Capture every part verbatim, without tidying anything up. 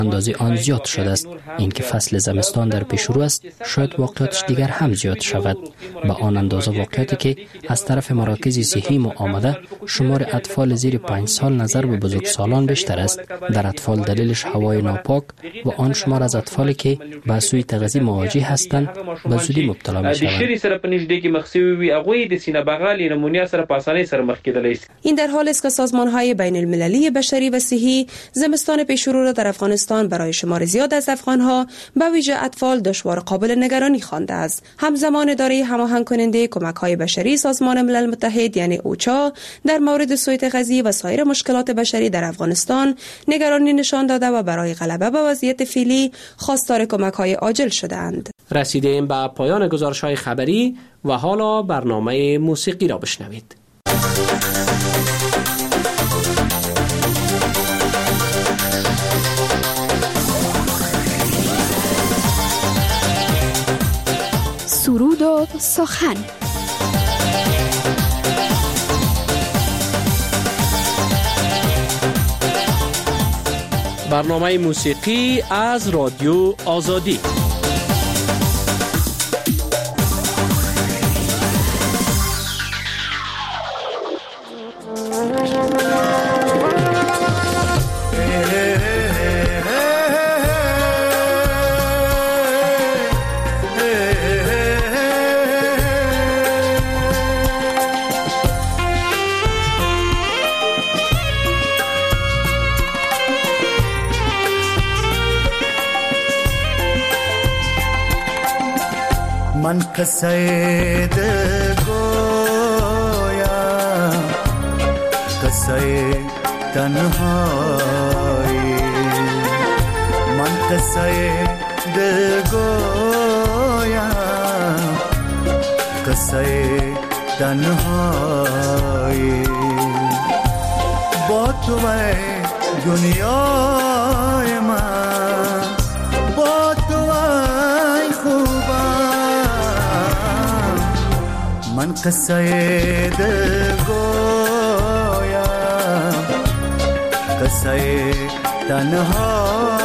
اندازه آن زیاد شده است. اینکه فصل زمستان در پیش رو است، شاید واقعیتش دیگر هم زیاد شود. با آن اندازه واقعیتی که از طرف مراکز صحی ما آمده، شمار اطفال زیر پنج سال نظر به بزرگسالان بیشتر است. در اطفال دلیلش هوای ناپاک و آن شمار از اطفالی که با سوی تغذیه مواجه هستند به زودی مبتلا میشوند. این در حال است که سازمان‌های بین المللی بشری و صحی زمستان پیشرو را در افغانستان برای شمار زیاد از افغان‌ها به ویژه اطفال دشوار قابل نگرانی خوانده است. همزمان اداره هماهنگ کننده کمک‌های بشری سازمان ملل متحد یعنی اوچا در مورد سوء تغذیه و سایر مشکلات بشری در افغانستان نگرانی نشان داده و برای غلبه به وضعیت فعلی خواستار کمک‌های عاجل شدند. رسیدیم به پایان گزارش‌های خبری و حالا برنامه موسیقی را بشنوید. سرود و سخن. برنامه موسیقی از رادیو آزادی. من قصه دل گویم، قصه تنهایی. من قصه دل گویم، قصه تنهایی. با تو دنیای من، با تو ای خوبم. من قصه دل گویم، قصه تنهایی.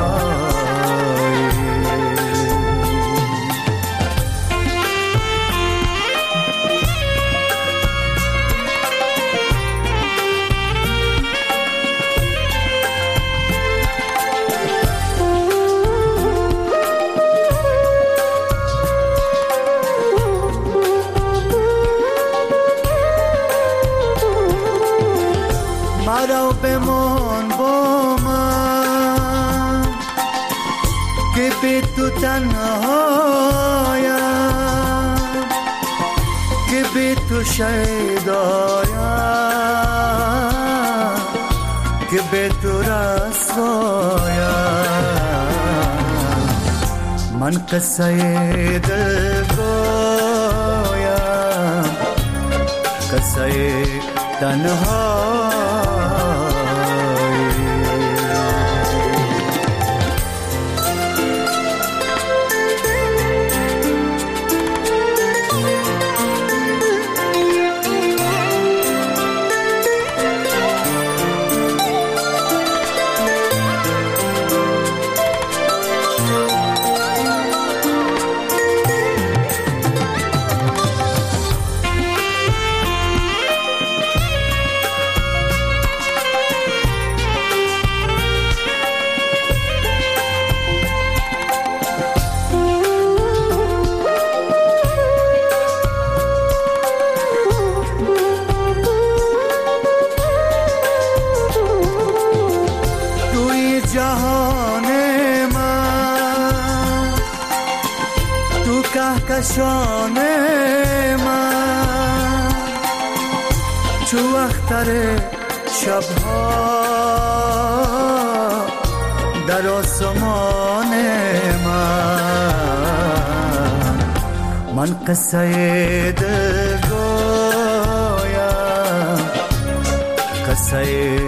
مرا بمان با من که بی تو تنهایم، که بی تو شیدایم، که بی تو رسوایم. من قصه دل گویم، قصه تنهایم. کهکشان من چو اختر شبها در آسمان من. من قصه دل گویم، قصه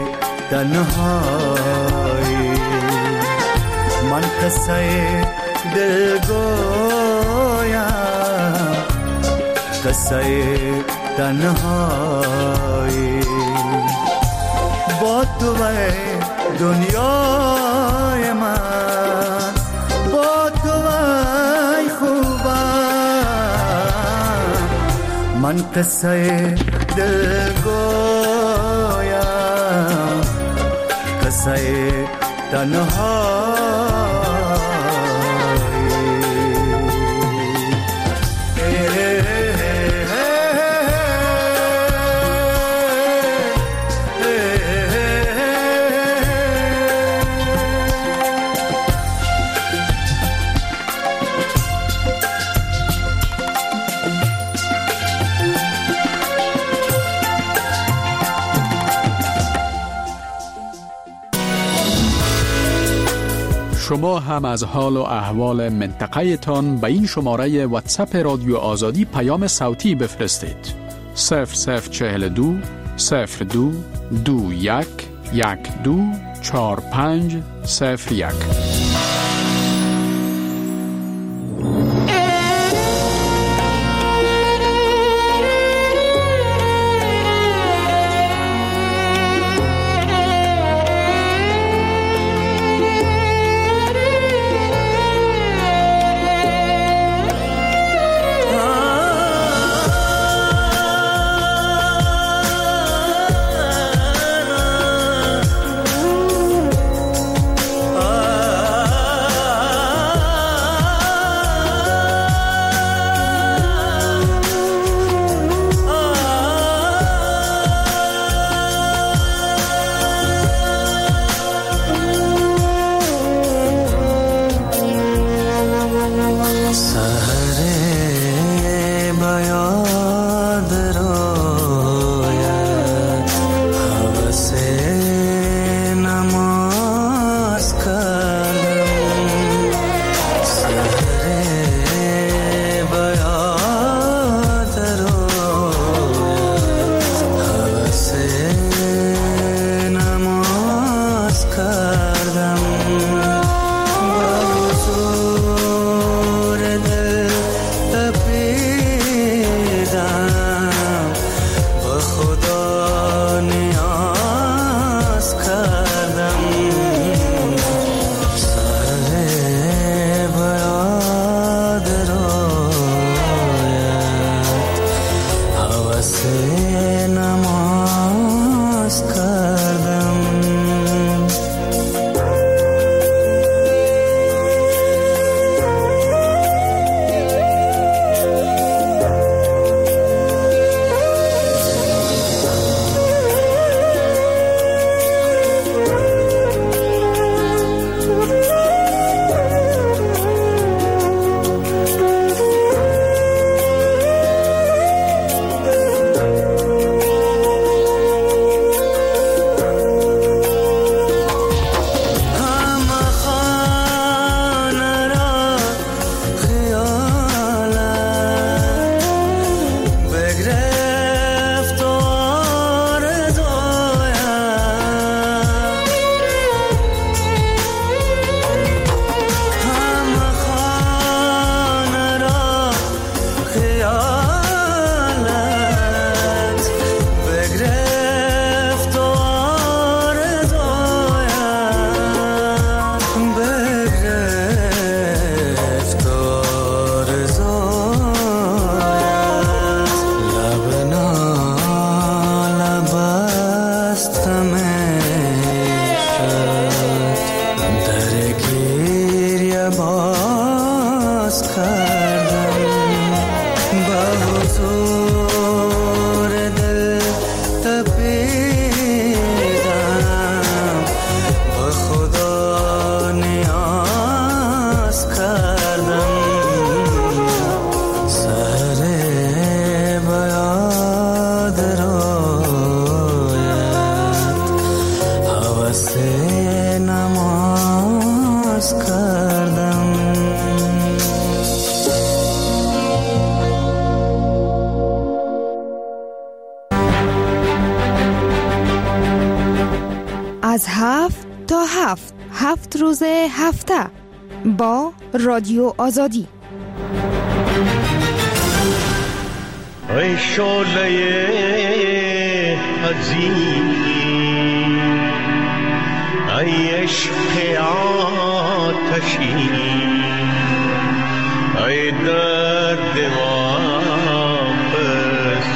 تنهایی. من قصه دل گویم، قصه تنهایی. با تو دنیای من، من قصه دل گویم، قصه تنهایی. شما هم از حال و احوال منطقه تان به این شماره واتساپ رادیو آزادی پیام صوتی بفرستید. صفر صفر چهل دو صفر دو دو یک یک دو چار پنج صفر یک. از هفت تا هفت هفت روز هفته با رادیو آزادی. ای شعله عزیز، ای عشق آتشی، ای درد واپس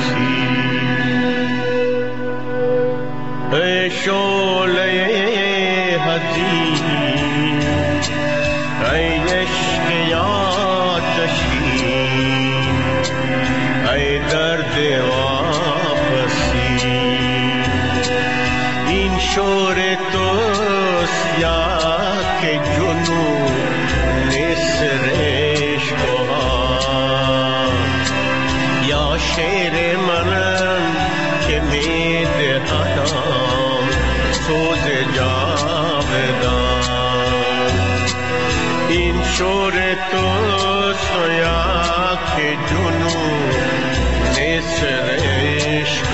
شور تو سویا که جنون نصر عشق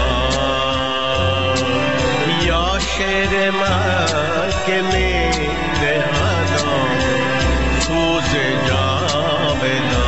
یا شعر من که می دهدم سوز جاودان.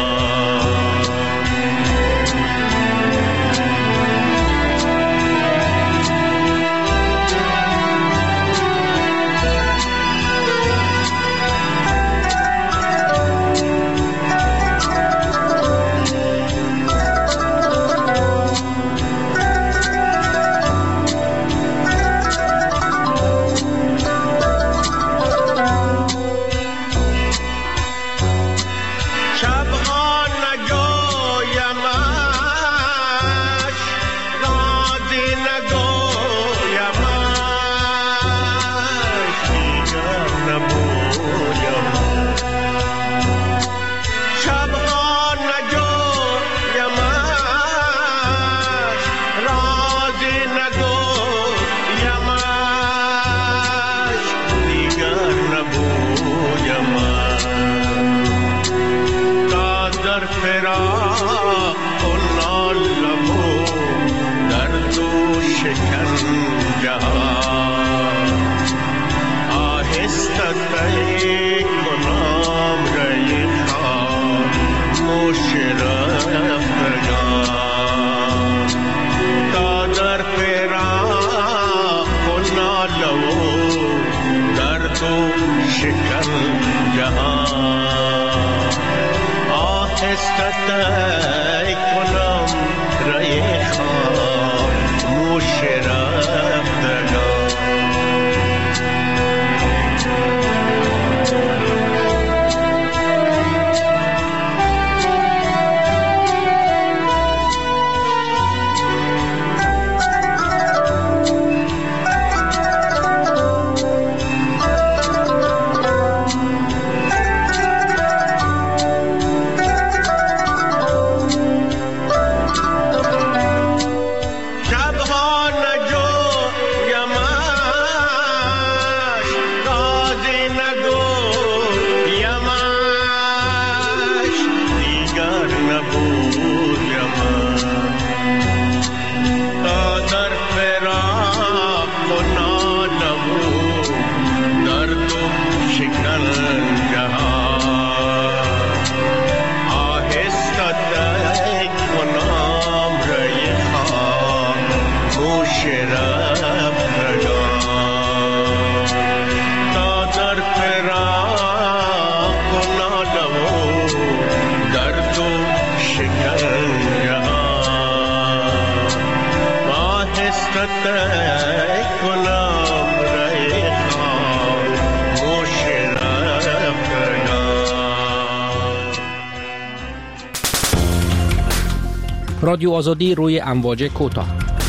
رادیو آزادی روی امواج کوتاه.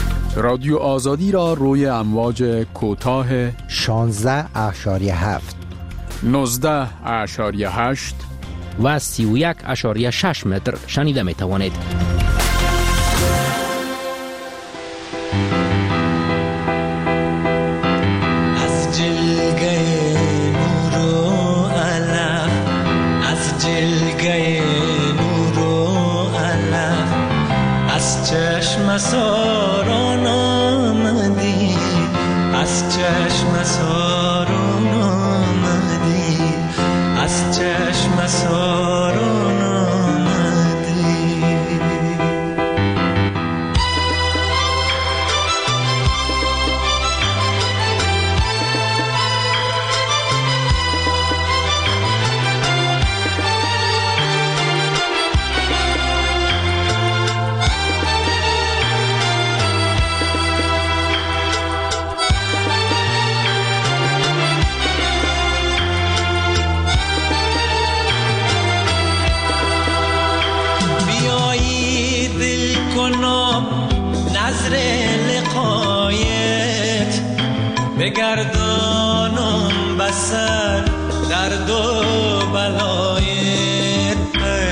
رادیو آزادی را روی امواج کوتاه شانزده اشاریه هفت، نوزده اشاریه هشت و سی و یک اشاریه شش متر شنیده می توانید. از جلگه نور و علف، از جلگه نور و علف، از چشم ساران آمدی، از چشم ساران آمدی، از چشم ساران آمدی. نظر لقایت بگردانم بسر درد و بلایت،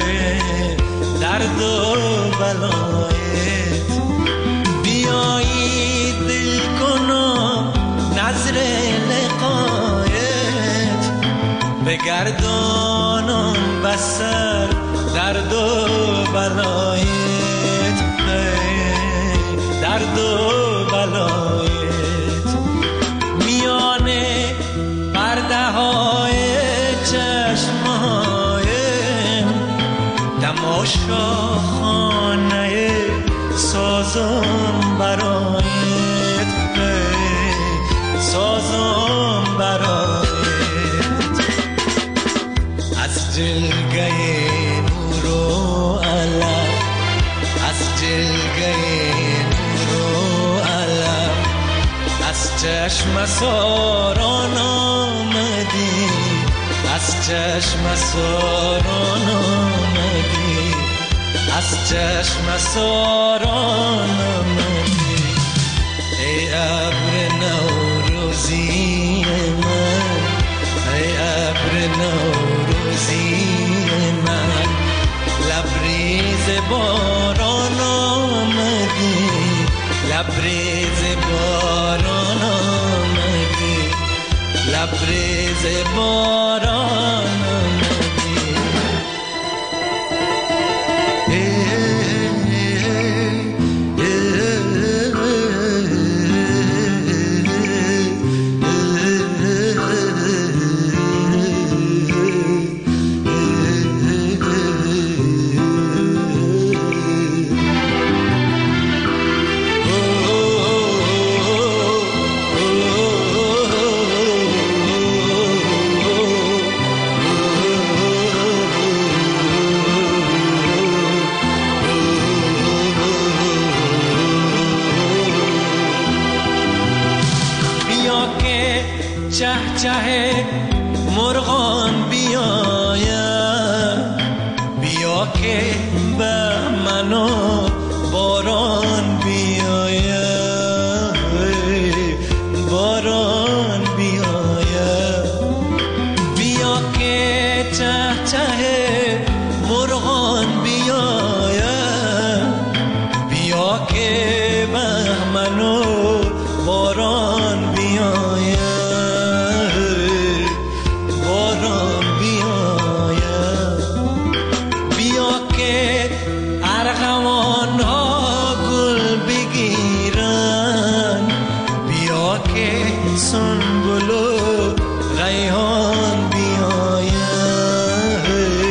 درد و بلایت. بیایی دل کنم نظر لقایت بگردانم بسر درد و بلایت، درد و بلایت میانه پرده های چشمایم، تماشا خانه سازم برایت، سازم برایت. از جلگه نور و علم، از جلگه نور و علم، از چشم ساران آمدی، از چشم ساران آمدی، از چشم ساران آمدی. ای ابر نوروزی من، ای ابر نوروزی من، لبریز باران آمدی، لبریز باران آمدی، لبریز باران آمدی. چه مرغان بیایم، بیا که به منو باران بیایم، باران بیایم. بیا که چه چه مرغان بیایم، بیا که به منو باران بیایم، سنبل و ریحان بیاید،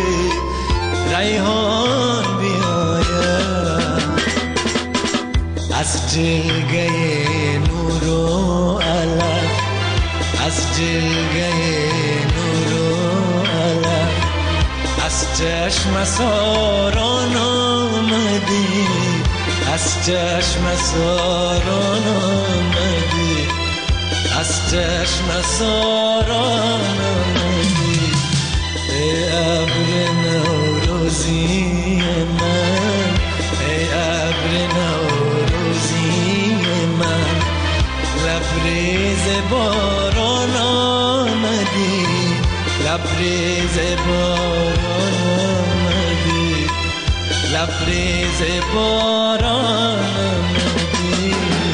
ریحان بیاید. از جلگه نور و علم، از جلگه نور و علم، از چشم ساران آمدی، از چشم ساران آمدی، از چشم ساران آمدی. ای ابر نوروزی من، ای ابر نوروزی من، لبریز باران آمدی، لبریز باران آمدی، لبریز باران آمدی.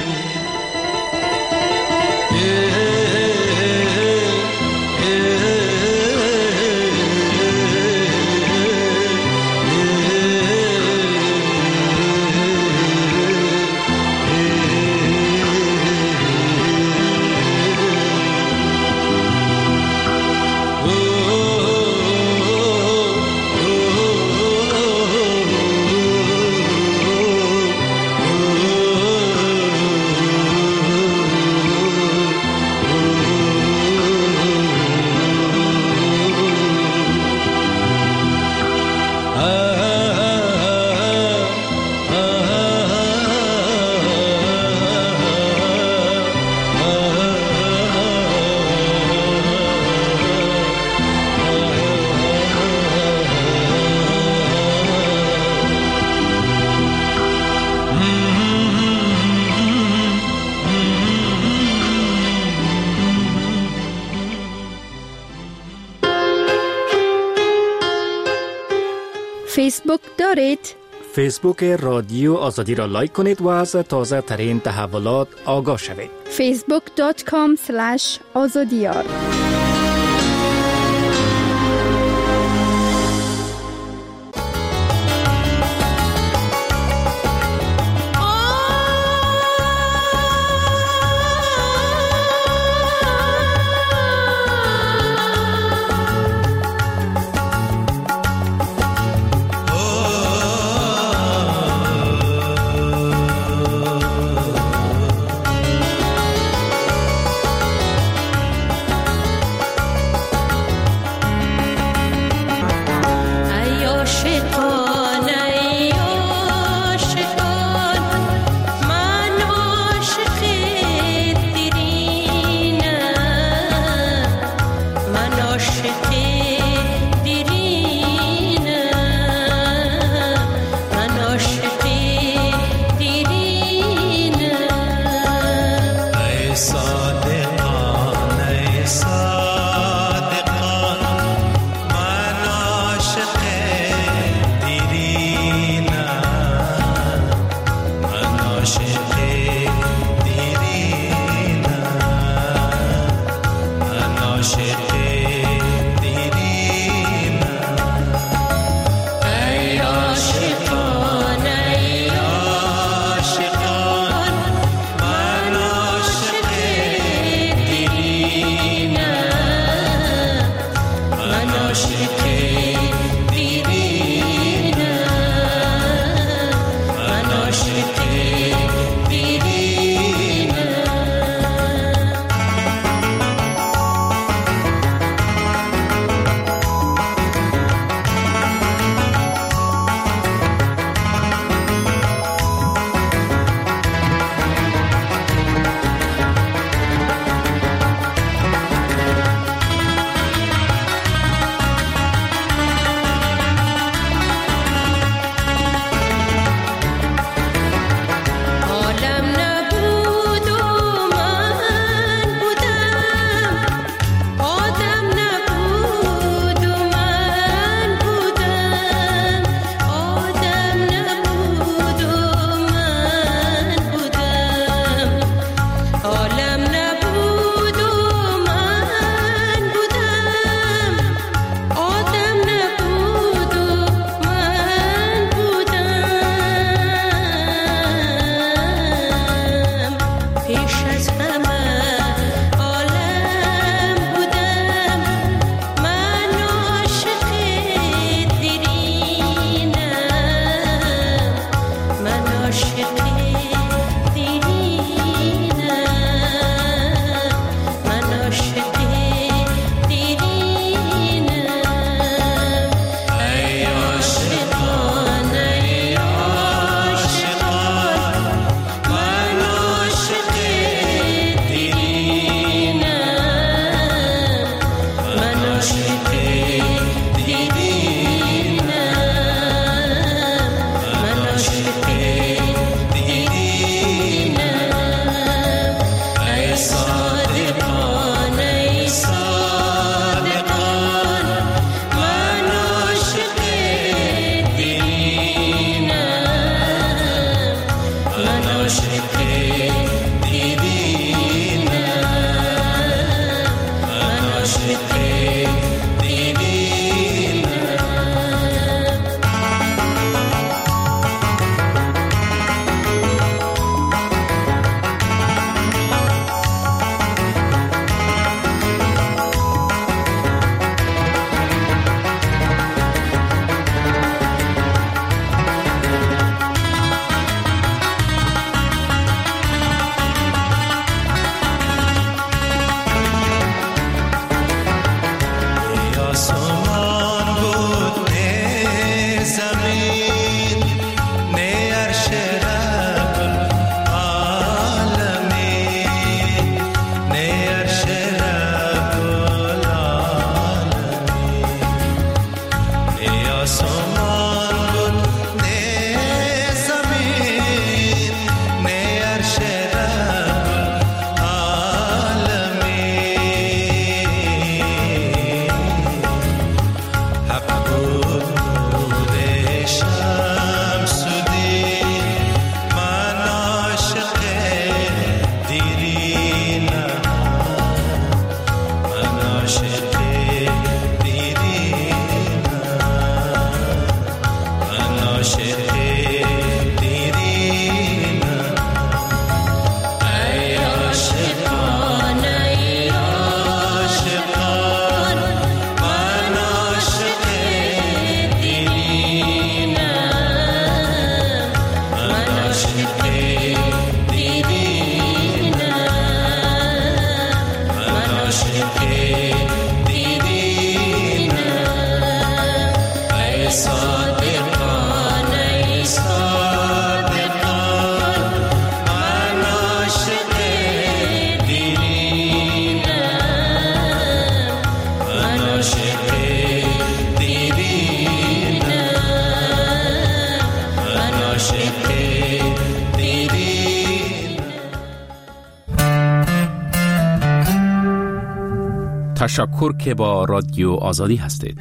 فیسبوک دارید؟ فیسبوک رادیو آزادی را لایک کنید و از تازه ترین تحولات آگاه شوید. فیسبوک دات کام اسلش آزادیار. عاشق دیری تشکر که با رادیو آزادی هستید.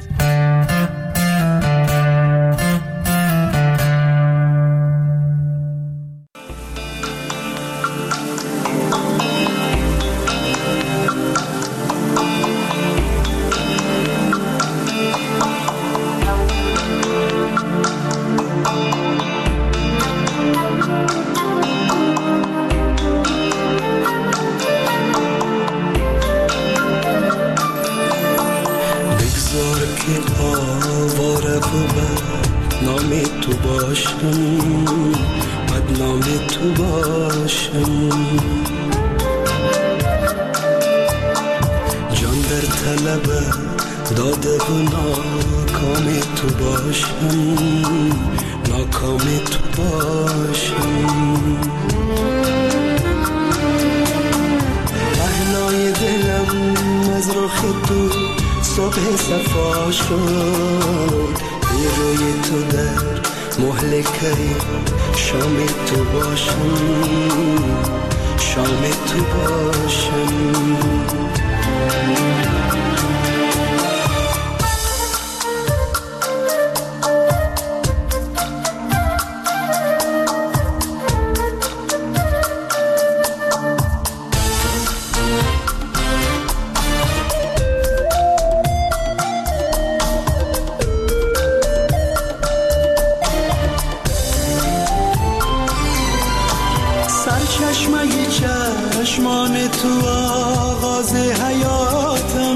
چشمان تو آغاز حیاتم،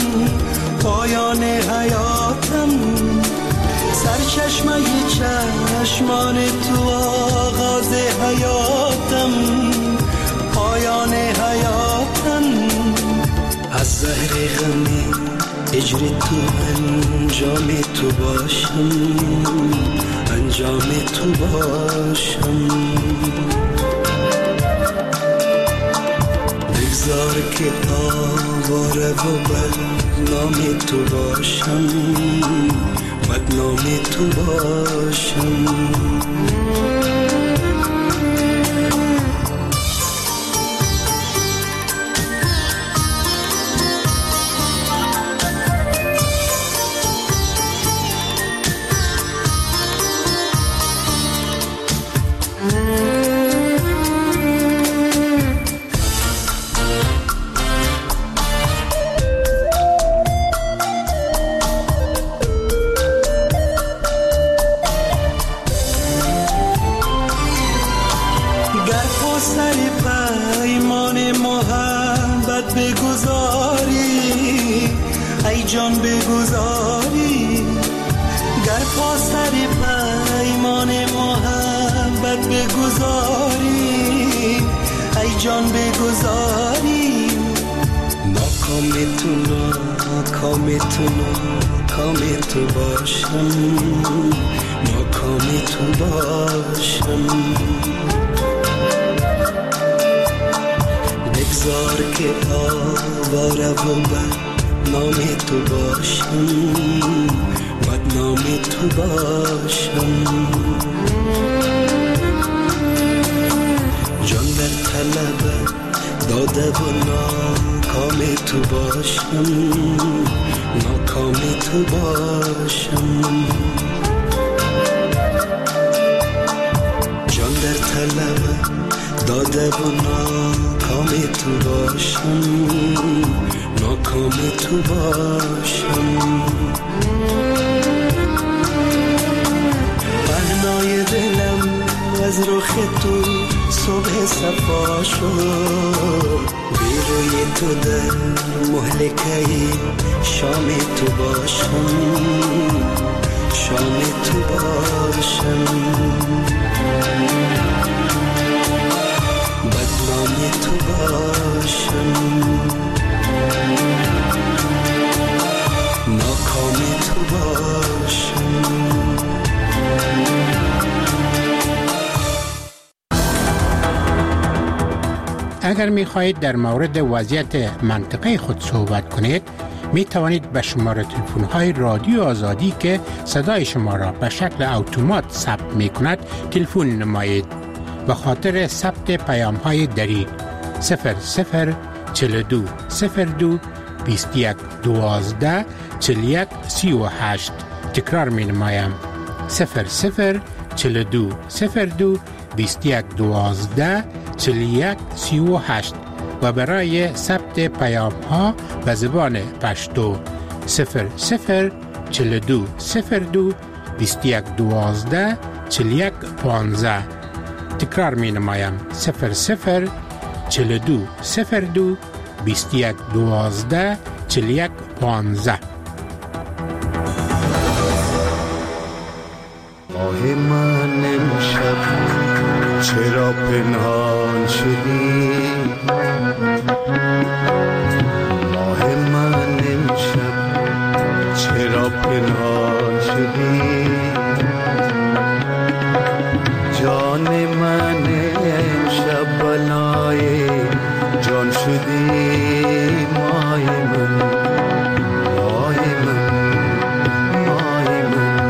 پایان حیاتم، سرچشمه چشمان تو آغاز حیاتم، پایان حیاتم، از زهر غمی اجر تو انجام تو باشم، انجام تو باشم، بگذار که آواره و بدنام تو باشم، بدنام تو باشم. اگر می خواهید در مورد وضعیت منطقه خود صحبت کنید می توانید به شماره تلفن های رادیو آزادی که صدای شما را به شکل اتومات ثبت می کند تلفن نمایید. به خاطر ثبت پیام های دری صفر صفر چهل و دو صفر دو بیست و یک دوازده چهل و یک سی و هشت. تکرار می نمایم صفر صفر چهل و دو صفر دو بیست و یک دوازده چهل و یک سی و هشت و برای ثبت پیام ها به زبان پشتو صفر صفر چهل و دو صفر دو بیست و یک دوازده چهل و یک پانزده. تکرار می نمایم صفر صفر چهل و دو صفر دو بیست و یک دوازده چهل و یک پانزده. آه من امشب چرا پنهان شدی؟ آه من امشب چرا پنهان شدی؟ جان من امشب بلای جان شدی. مای من مای من مای من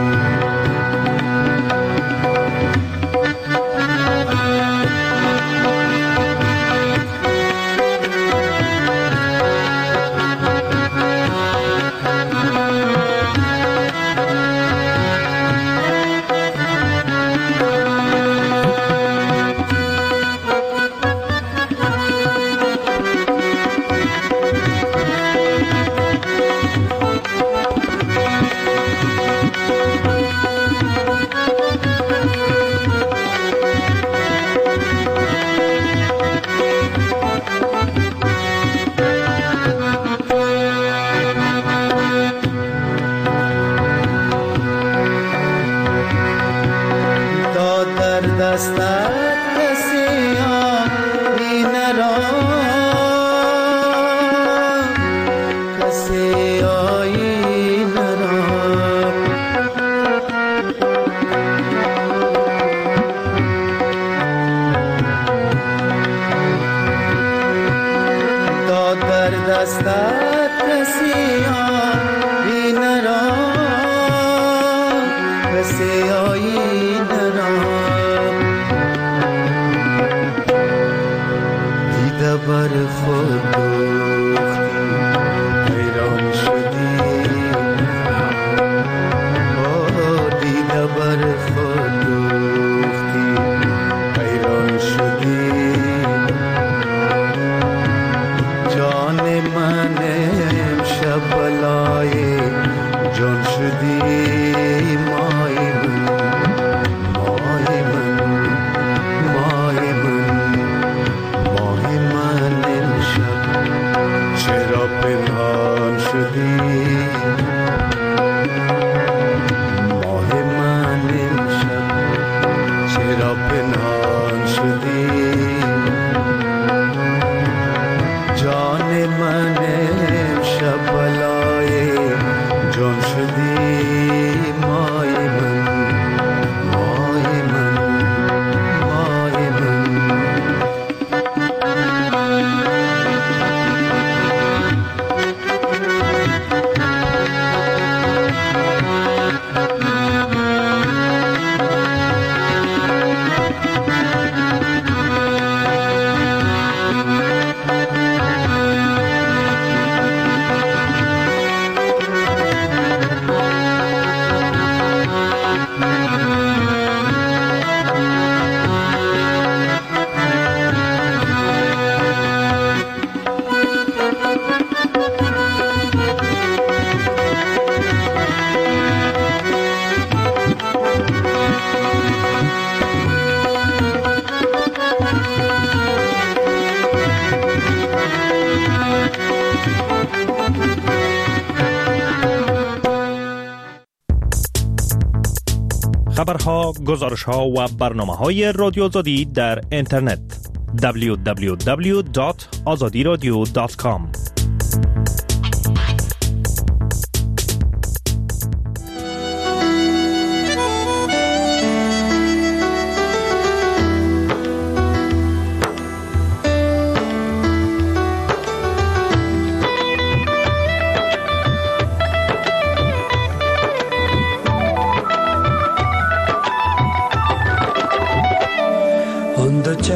خبرها، گزارشها و برنامه‌های رادیو آزادی در اینترنت دبلیو دبلیو دبلیو دات آزادی رادیو دات کام.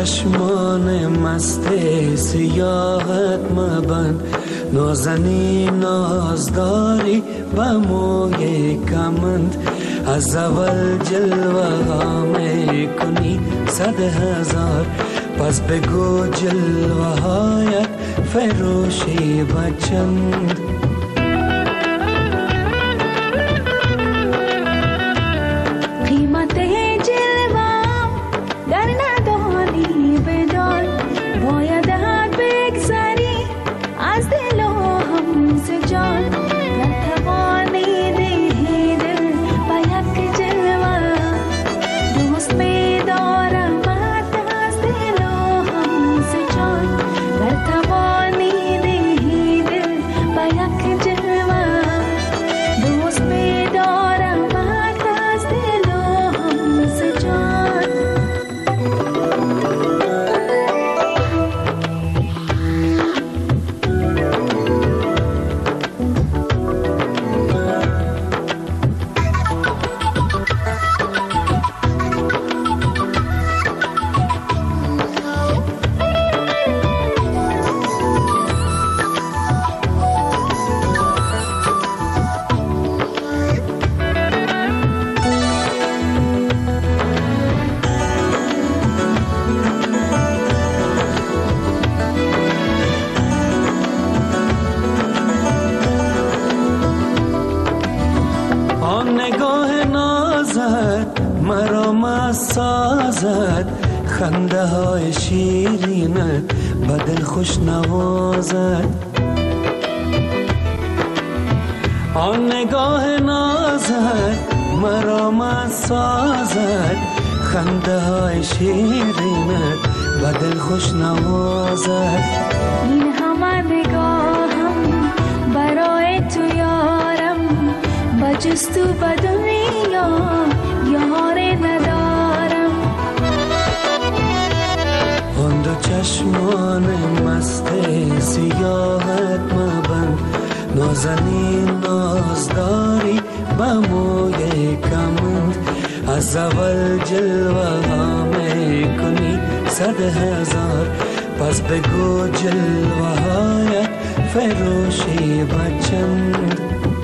چشمان مست سیاحت مبند، نازنین نازداری با موی کمند، از اول جلوه ها می کنی صد هزار، پس بگو جلوه هایت فروشی بچند. خنده های شیرینه بدل خوش نوازد، آن نگاه نازد مرا مست سازد، خنده های شیرینه بدل خوش نوازد. این همه نگاهم برای تو یارم، بجز تو به دنیا یار ندارم. آن دو چشمان مست سیاحت مبند، نازنین نازداری با موی کمند، از اول جلوه ها می کنی صد هزار، پس بگو جلوه هایت فروشی بچند.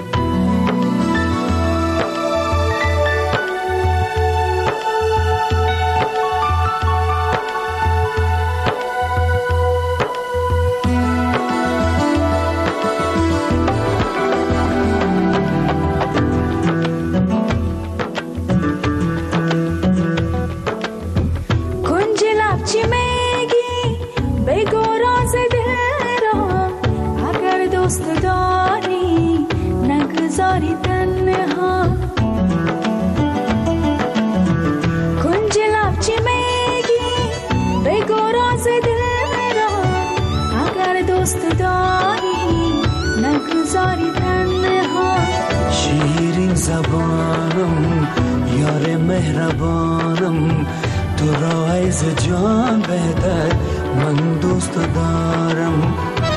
شیرین زبانم یار مهربانم، تو را از جان بهتر من دوست دارم.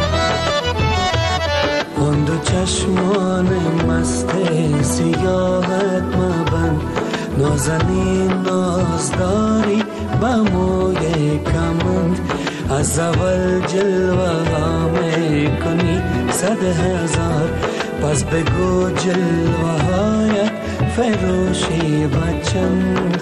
آن دو چشمان مست سیاحت مبند، نازنین نازداری با موی کمند، از اول جلوه ها می کنی صد هزار، پس بگو جلوه هایت فروشی بچند.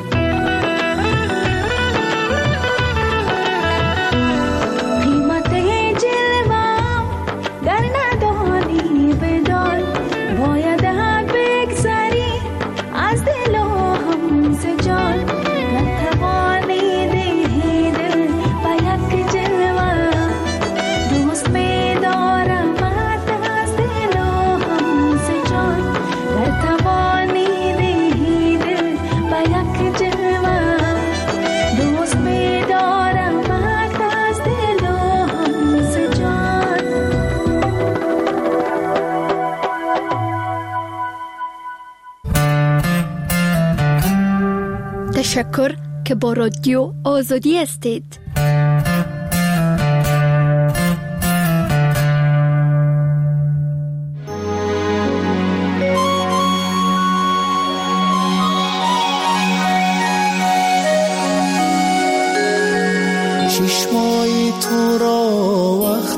تشکر که با رادیو آزادی هستید.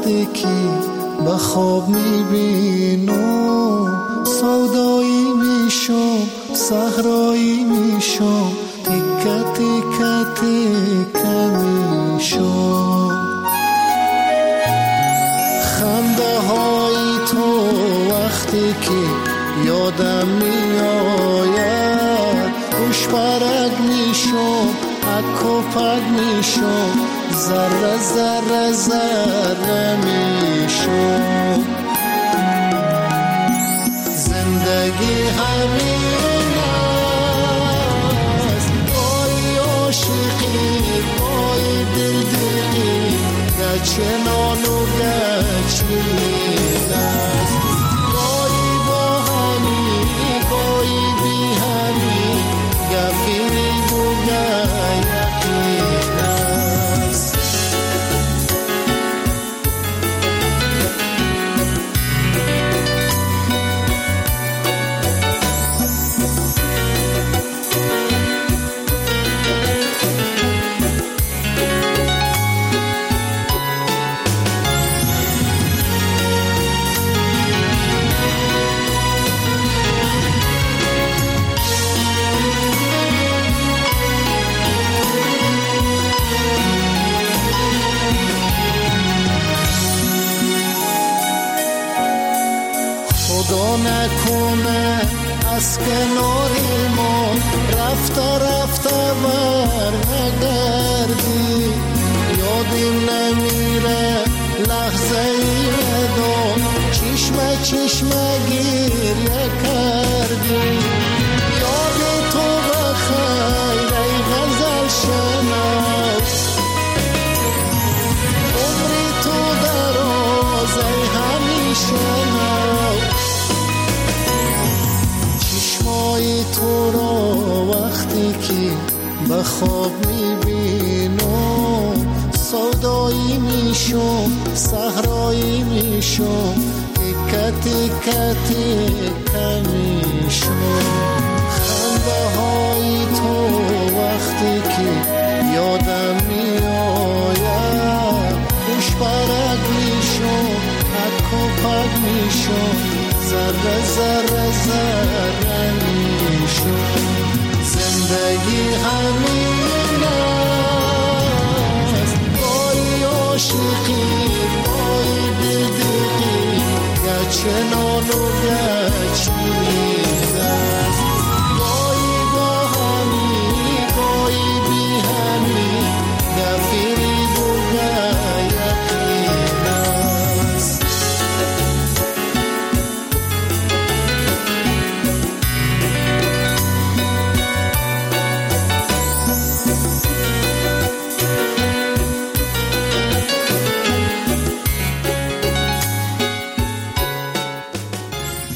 وقتی که به خواب میبینم سودایی میشم صحرایی میشم تیکه تیکه تیکه میشم خنده های تو وقتی که یادم میآید خوش برگ میشم اک و پک میشم ذره ذره ذره میشم زندگی همین است بای عاشقی بای دلدلی گچه نان و گچین است بایی با همی بایی بی همی گفیری بوگه یقین است نکنه از کناری ما رفته رفته بر نگردی یادیم نمیره لحظه ای دو چشمه چشمه گریه کردی یاد تو بخیر ای غزل شناس عمری تو دراز ای همیشه ناز تو را وقتی که به خواب میبینم سودایی میشم صحرایی میشم تیکه تیکه تیکه میشم خنده های تو وقتی که یادم میآید خوش برگ میشم اک و پک میشم ذره ذره ذره میشم زندگی همین است بای عاشقی بای دلدلی گچه نان و